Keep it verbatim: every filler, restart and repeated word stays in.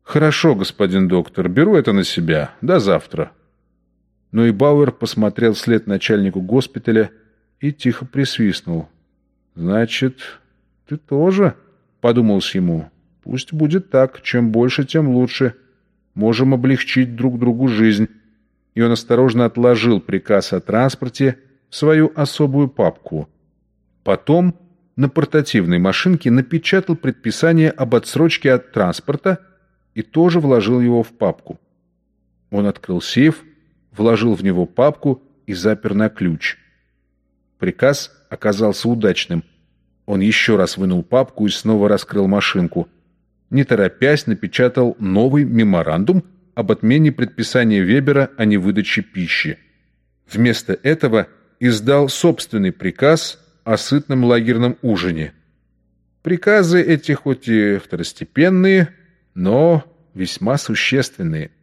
«Хорошо, господин доктор, беру это на себя. До завтра». Но и Бауэр посмотрел вслед начальнику госпиталя и тихо присвистнул. «Значит, ты тоже?» — подумалось ему. «Пусть будет так. Чем больше, тем лучше. Можем облегчить друг другу жизнь». И он осторожно отложил приказ о транспорте в свою особую папку. Потом на портативной машинке напечатал предписание об отсрочке от транспорта и тоже вложил его в папку. Он открыл сейф, вложил в него папку и запер на ключ. Приказ оказался удачным. Он еще раз вынул папку и снова раскрыл машинку. Не торопясь, напечатал новый меморандум об отмене предписания Вебера о невыдаче пищи. Вместо этого издал собственный приказ о сытном лагерном ужине. Приказы эти хоть и второстепенные, но весьма существенные.